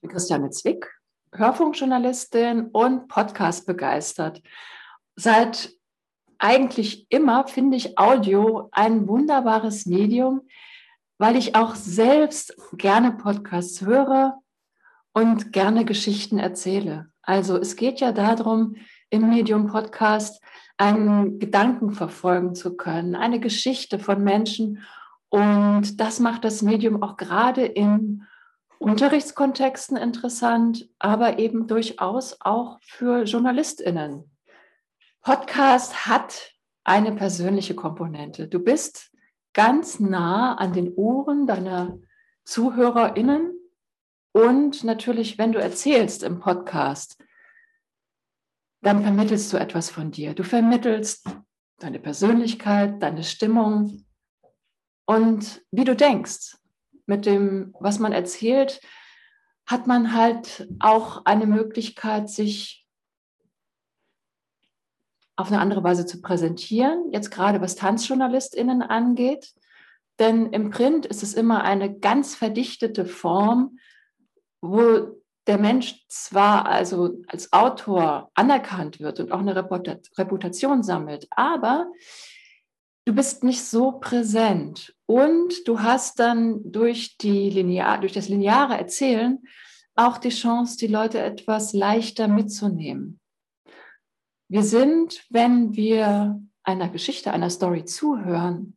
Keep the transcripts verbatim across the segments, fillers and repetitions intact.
bin Christiane Zwick, Hörfunkjournalistin und Podcast begeistert. Seit eigentlich immer finde ich Audio ein wunderbares Medium, weil ich auch selbst gerne Podcasts höre und gerne Geschichten erzähle. Also es geht ja darum, im Medium Podcast einen Gedanken verfolgen zu können, eine Geschichte von Menschen. Und das macht das Medium auch gerade in Unterrichtskontexten interessant, aber eben durchaus auch für JournalistInnen. Podcast hat eine persönliche Komponente. Du bist ganz nah an den Ohren deiner ZuhörerInnen und natürlich, wenn du erzählst im Podcast, dann vermittelst du etwas von dir. Du vermittelst deine Persönlichkeit, deine Stimmung und wie du denkst. Mit dem, was man erzählt, hat man halt auch eine Möglichkeit, sich auf eine andere Weise zu präsentieren, jetzt gerade was TanzjournalistInnen angeht. Denn im Print ist es immer eine ganz verdichtete Form, wo der Mensch zwar also als Autor anerkannt wird und auch eine Reputation sammelt, aber du bist nicht so präsent und du hast dann durch, die Linear, durch das lineare Erzählen auch die Chance, die Leute etwas leichter mitzunehmen. Wir sind, wenn wir einer Geschichte, einer Story zuhören,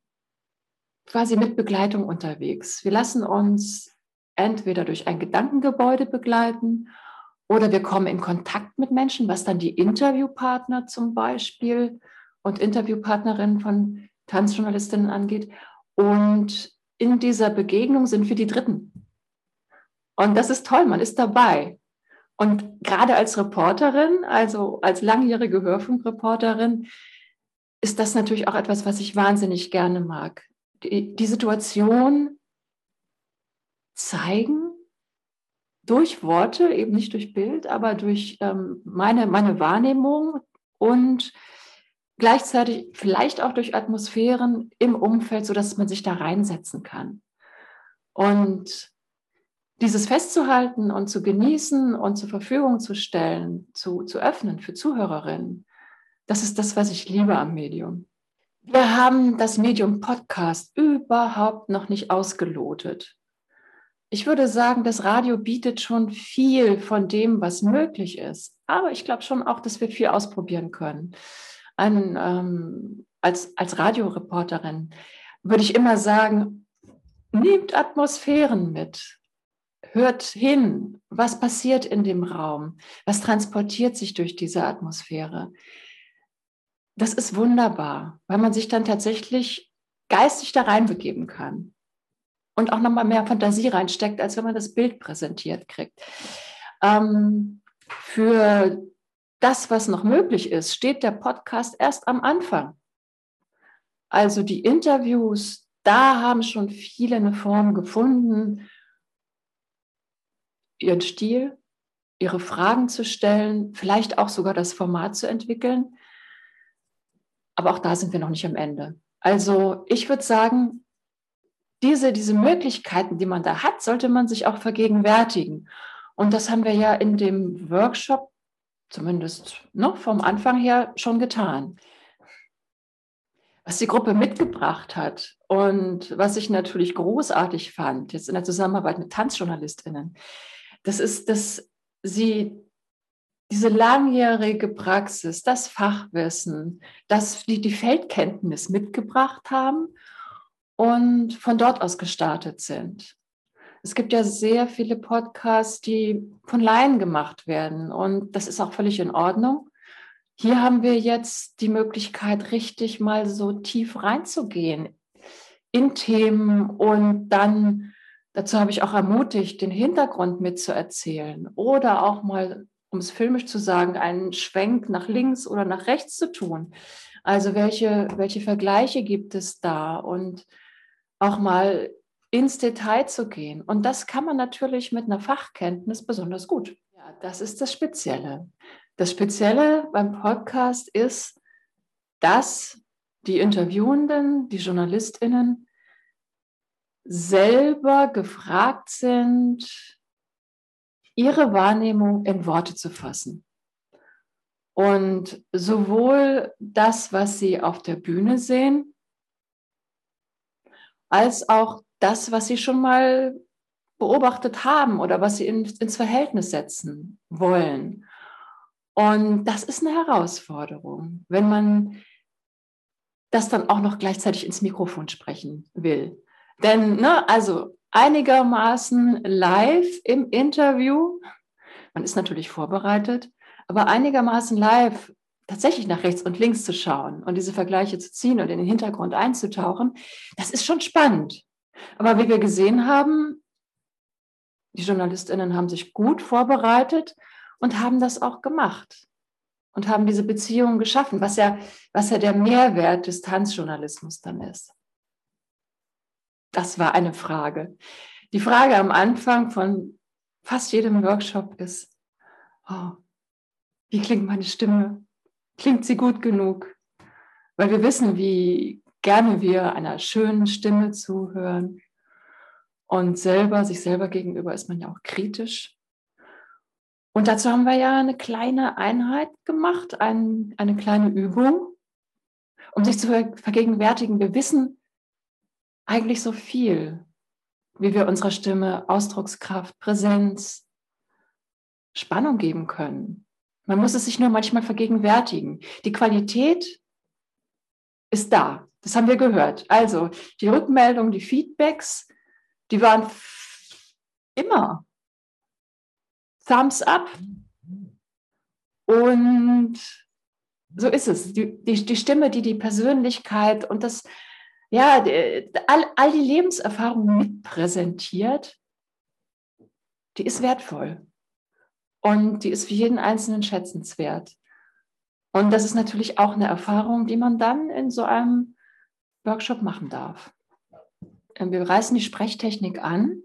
quasi mit Begleitung unterwegs. Wir lassen uns entweder durch ein Gedankengebäude begleiten oder wir kommen in Kontakt mit Menschen, was dann die Interviewpartner zum Beispiel und Interviewpartnerinnen von Tanzjournalistinnen angeht. Und in dieser Begegnung sind wir die Dritten. Und das ist toll, man ist dabei. Und gerade als Reporterin, also als langjährige Hörfunkreporterin, ist das natürlich auch etwas, was ich wahnsinnig gerne mag. Die, die Situation zeigen, durch Worte, eben nicht durch Bild, aber durch ähm, meine, meine Wahrnehmung und gleichzeitig vielleicht auch durch Atmosphären im Umfeld, sodass man sich da reinsetzen kann. Und dieses festzuhalten und zu genießen und zur Verfügung zu stellen, zu, zu öffnen für Zuhörerinnen, das ist das, was ich liebe am Medium. Wir haben das Medium Podcast überhaupt noch nicht ausgelotet. Ich würde sagen, das Radio bietet schon viel von dem, was möglich ist. Aber ich glaube schon auch, dass wir viel ausprobieren können. Ein, ähm, als, als Radioreporterin würde ich immer sagen, nehmt Atmosphären mit. Hört hin, was passiert in dem Raum, was transportiert sich durch diese Atmosphäre. Das ist wunderbar, weil man sich dann tatsächlich geistig da reinbegeben kann und auch nochmal mehr Fantasie reinsteckt, als wenn man das Bild präsentiert kriegt. Ähm, für das, was noch möglich ist, steht der Podcast erst am Anfang. Also die Interviews, da haben schon viele eine Form gefunden, ihren Stil, ihre Fragen zu stellen, vielleicht auch sogar das Format zu entwickeln. Aber auch da sind wir noch nicht am Ende. Also ich würde sagen, diese, diese Möglichkeiten, die man da hat, sollte man sich auch vergegenwärtigen. Und das haben wir ja in dem Workshop, zumindest noch vom Anfang her, schon getan. Was die Gruppe mitgebracht hat und was ich natürlich großartig fand, jetzt in der Zusammenarbeit mit TanzjournalistInnen, das ist, dass sie diese langjährige Praxis, das Fachwissen, das, die, die Feldkenntnis mitgebracht haben und von dort aus gestartet sind. Es gibt ja sehr viele Podcasts, die von Laien gemacht werden und das ist auch völlig in Ordnung. Hier haben wir jetzt die Möglichkeit, richtig mal so tief reinzugehen in Themen und dann, dazu habe ich auch ermutigt, den Hintergrund mitzuerzählen oder auch mal, um es filmisch zu sagen, einen Schwenk nach links oder nach rechts zu tun. Also welche, welche Vergleiche gibt es da und auch mal ins Detail zu gehen. Und das kann man natürlich mit einer Fachkenntnis besonders gut. Ja, das ist das Spezielle. Das Spezielle beim Podcast ist, dass die Interviewenden, die JournalistInnen selber gefragt sind, ihre Wahrnehmung in Worte zu fassen. Und sowohl das, was sie auf der Bühne sehen, als auch das, was sie schon mal beobachtet haben oder was sie in, ins Verhältnis setzen wollen. Und das ist eine Herausforderung, wenn man das dann auch noch gleichzeitig ins Mikrofon sprechen will. Denn, ne, also einigermaßen live im Interview, man ist natürlich vorbereitet, aber einigermaßen live tatsächlich nach rechts und links zu schauen und diese Vergleiche zu ziehen und in den Hintergrund einzutauchen, das ist schon spannend. Aber wie wir gesehen haben, die JournalistInnen haben sich gut vorbereitet und haben das auch gemacht und haben diese Beziehungen geschaffen, was ja, was ja der Mehrwert des Tanzjournalismus dann ist. Das war eine Frage. Die Frage am Anfang von fast jedem Workshop ist, oh, wie klingt meine Stimme? Klingt sie gut genug? Weil wir wissen, wie gerne wir einer schönen Stimme zuhören. Und selber, sich selber gegenüber ist man ja auch kritisch. Und dazu haben wir ja eine kleine Einheit gemacht, ein, eine kleine Übung, um sich zu vergegenwärtigen. Wir wissen eigentlich so viel, wie wir unserer Stimme Ausdruckskraft, Präsenz, Spannung geben können. Man muss es sich nur manchmal vergegenwärtigen. Die Qualität ist da. Das haben wir gehört. Also die Rückmeldungen, die Feedbacks, die waren immer Thumbs up. Und so ist es. Die, die, die Stimme, die die Persönlichkeit und das, ja, die, all, all die Lebenserfahrung mitpräsentiert, die ist wertvoll. Und die ist für jeden Einzelnen schätzenswert. Und das ist natürlich auch eine Erfahrung, die man dann in so einem Workshop machen darf. Wir reißen die Sprechtechnik an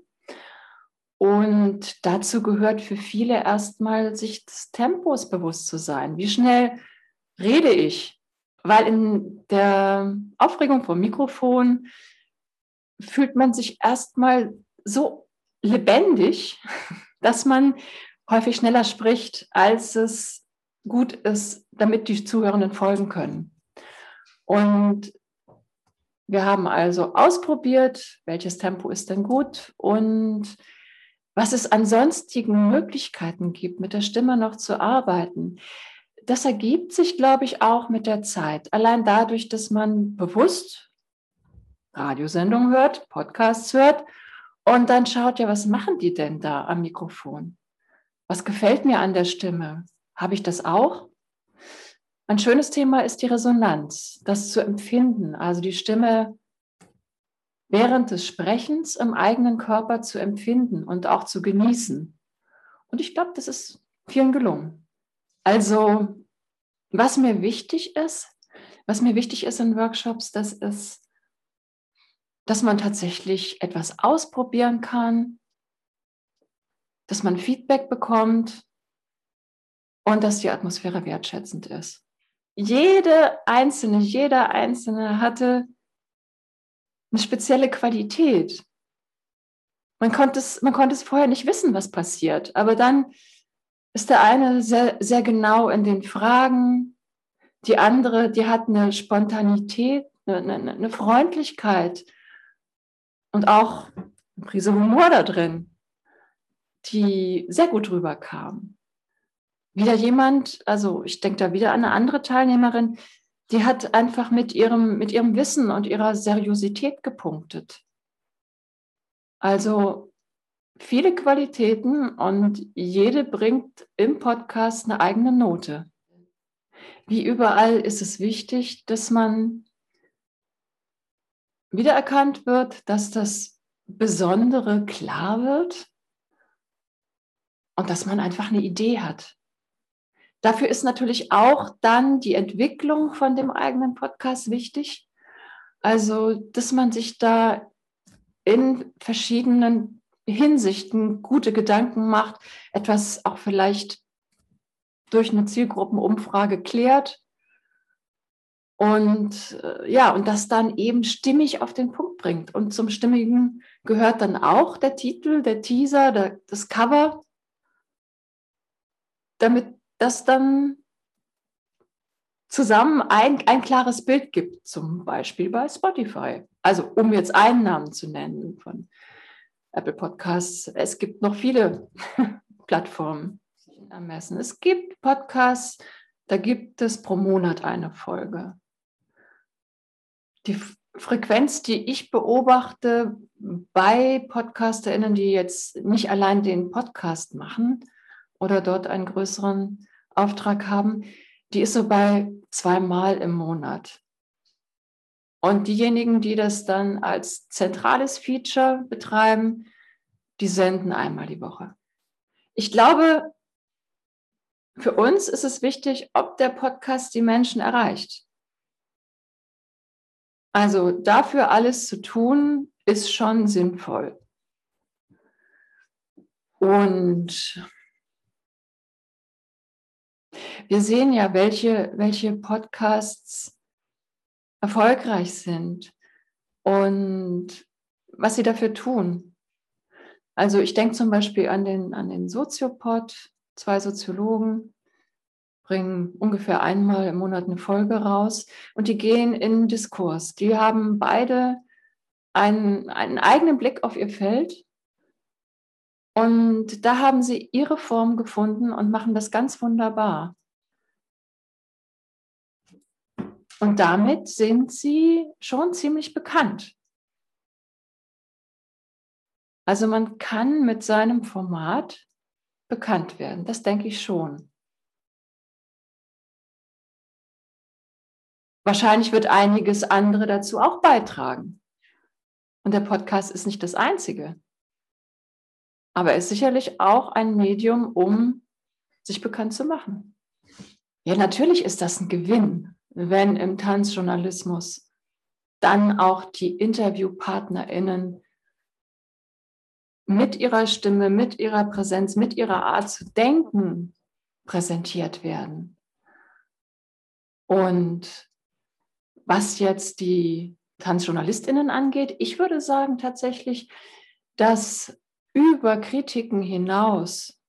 und dazu gehört für viele erstmal, sich des Tempos bewusst zu sein. Wie schnell rede ich? Weil in der Aufregung vom Mikrofon fühlt man sich erstmal so lebendig, dass man häufig schneller spricht, als es gut ist, damit die Zuhörenden folgen können. Und wir haben also ausprobiert, welches Tempo ist denn gut und was es an sonstigen Möglichkeiten gibt, mit der Stimme noch zu arbeiten. Das ergibt sich, glaube ich, auch mit der Zeit. Allein dadurch, dass man bewusst Radiosendungen hört, Podcasts hört und dann schaut, ja, was machen die denn da am Mikrofon? Was gefällt mir an der Stimme? Habe ich das auch? Ein schönes Thema ist die Resonanz, das zu empfinden, also die Stimme während des Sprechens im eigenen Körper zu empfinden und auch zu genießen. Und ich glaube, das ist vielen gelungen. Also, was mir wichtig ist, was mir wichtig ist in Workshops, das ist, dass man tatsächlich etwas ausprobieren kann, dass man Feedback bekommt und dass die Atmosphäre wertschätzend ist. Jede Einzelne, jeder Einzelne hatte eine spezielle Qualität. Man konnte es, man konnte es vorher nicht wissen, was passiert. Aber dann ist der eine sehr, sehr genau in den Fragen, die andere, die hat eine Spontanität, eine, eine, eine Freundlichkeit und auch eine Prise Humor da drin, die sehr gut rüberkam. Wieder jemand, also ich denke da wieder an eine andere Teilnehmerin, die hat einfach mit ihrem, mit ihrem Wissen und ihrer Seriosität gepunktet. Also viele Qualitäten und jede bringt im Podcast eine eigene Note. Wie überall ist es wichtig, dass man wiedererkannt wird, dass das Besondere klar wird und dass man einfach eine Idee hat. Dafür ist natürlich auch dann die Entwicklung von dem eigenen Podcast wichtig. Also, dass man sich da in verschiedenen Hinsichten gute Gedanken macht, etwas auch vielleicht durch eine Zielgruppenumfrage klärt und äh, ja, und das dann eben stimmig auf den Punkt bringt. Und zum Stimmigen gehört dann auch der Titel, der Teaser, der, das Cover. damit das dann zusammen ein, ein klares Bild gibt, zum Beispiel bei Spotify. Also um jetzt einen Namen zu nennen von Apple Podcasts. Es gibt noch viele Plattformen ermessen. Es gibt Podcasts, da gibt es pro Monat eine Folge. Die F- Frequenz, die ich beobachte bei PodcasterInnen, die jetzt nicht allein den Podcast machen oder dort einen größeren Auftrag haben, die ist so bei zweimal im Monat. Und diejenigen, die das dann als zentrales Feature betreiben, die senden einmal die Woche. Ich glaube, für uns ist es wichtig, ob der Podcast die Menschen erreicht. Also dafür alles zu tun, ist schon sinnvoll. Und wir sehen ja, welche, welche Podcasts erfolgreich sind und was sie dafür tun. Also ich denke zum Beispiel an den, an den Soziopod, zwei Soziologen bringen ungefähr einmal im Monat eine Folge raus und die gehen in Diskurs. Die haben beide einen, einen eigenen Blick auf ihr Feld und da haben sie ihre Form gefunden und machen das ganz wunderbar. Und damit sind sie schon ziemlich bekannt. Also man kann mit seinem Format bekannt werden, das denke ich schon. Wahrscheinlich wird einiges andere dazu auch beitragen. Und der Podcast ist nicht das Einzige. Aber er ist sicherlich auch ein Medium, um sich bekannt zu machen. Ja, natürlich ist das ein Gewinn, wenn im Tanzjournalismus dann auch die InterviewpartnerInnen mit ihrer Stimme, mit ihrer Präsenz, mit ihrer Art zu denken präsentiert werden. Und was jetzt die TanzjournalistInnen angeht, ich würde sagen tatsächlich, dass über Kritiken hinaus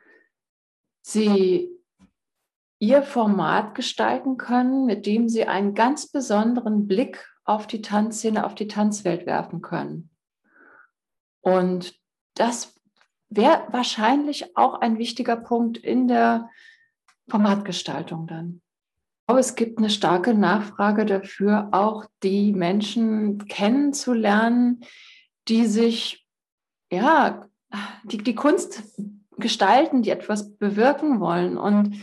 sie ihr Format gestalten können, mit dem sie einen ganz besonderen Blick auf die Tanzszene, auf die Tanzwelt werfen können. Und das wäre wahrscheinlich auch ein wichtiger Punkt in der Formatgestaltung dann. Aber es gibt eine starke Nachfrage dafür, auch die Menschen kennenzulernen, die sich, ja, die, die Kunst gestalten, die etwas bewirken wollen. Und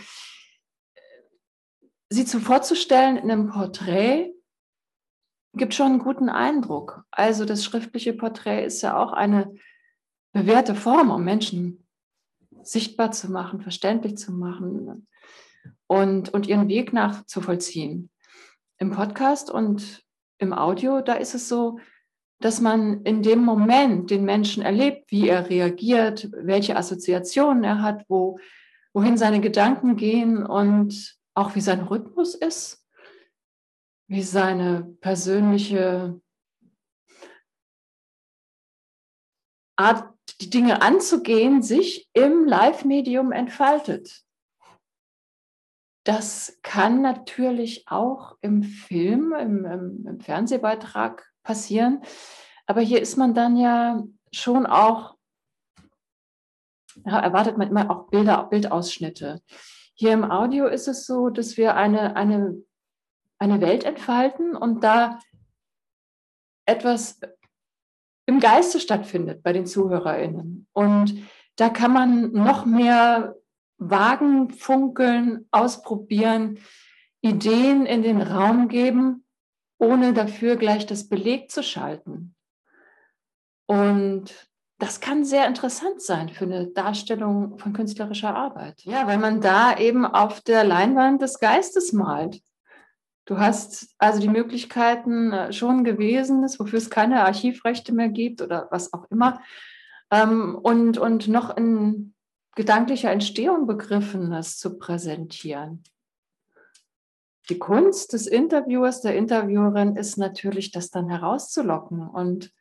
sie zu vorzustellen in einem Porträt gibt schon einen guten Eindruck. Also das schriftliche Porträt ist ja auch eine bewährte Form, um Menschen sichtbar zu machen, verständlich zu machen und, und ihren Weg nachzuvollziehen. Im Podcast und im Audio, da ist es so, dass man in dem Moment den Menschen erlebt, wie er reagiert, welche Assoziationen er hat, wo, wohin seine Gedanken gehen und auch wie sein Rhythmus ist, wie seine persönliche Art, die Dinge anzugehen, sich im Live-Medium entfaltet. Das kann natürlich auch im Film, im, im, im Fernsehbeitrag passieren, aber hier ist man dann ja schon auch, ja, erwartet man immer auch Bilder, Bildausschnitte. Hier im Audio ist es so, dass wir eine, eine, eine Welt entfalten und da etwas im Geiste stattfindet bei den ZuhörerInnen. Und da kann man noch mehr wagen, funkeln, ausprobieren, Ideen in den Raum geben, ohne dafür gleich das Beleg zu schalten. Und das kann sehr interessant sein für eine Darstellung von künstlerischer Arbeit. Ja, weil man da eben auf der Leinwand des Geistes malt. Du hast also die Möglichkeiten schon gewesen, wofür es keine Archivrechte mehr gibt oder was auch immer, ähm, und, und noch in gedanklicher Entstehung Begriffenes zu präsentieren. Die Kunst des Interviewers, der Interviewerin ist natürlich, das dann herauszulocken und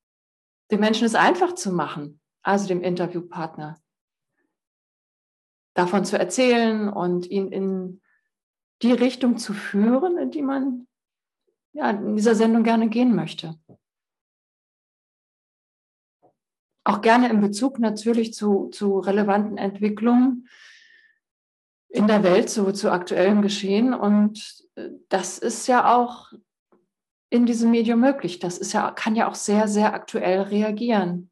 den Menschen es einfach zu machen, also dem Interviewpartner. davon zu erzählen und ihn in die Richtung zu führen, in die man ja, in dieser Sendung gerne gehen möchte. Auch gerne in Bezug natürlich zu, zu relevanten Entwicklungen in der Welt, zu, zu aktuellen Geschehen. Und das ist ja auch in diesem Medium möglich. Das ist ja, kann ja auch sehr, sehr aktuell reagieren.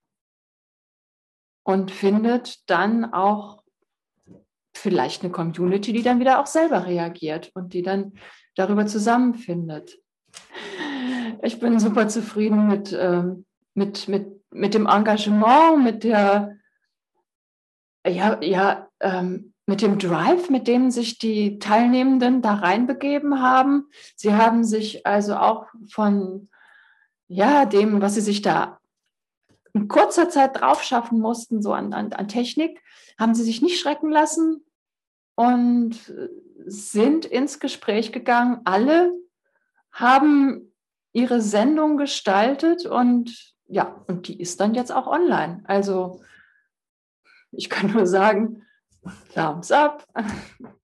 Und findet dann auch vielleicht eine Community, die dann wieder auch selber reagiert und die dann darüber zusammenfindet. Ich bin super zufrieden mit, ähm, mit, mit, mit dem Engagement, mit der, ja, ja, ähm, mit dem Drive, mit dem sich die Teilnehmenden da reinbegeben haben. Sie haben sich also auch von ja, dem, was sie sich da in kurzer Zeit drauf schaffen mussten, so an, an, an Technik, haben sie sich nicht schrecken lassen und sind ins Gespräch gegangen. Alle haben ihre Sendung gestaltet und ja, und die ist dann jetzt auch online. Also ich kann nur sagen, Thumbs up.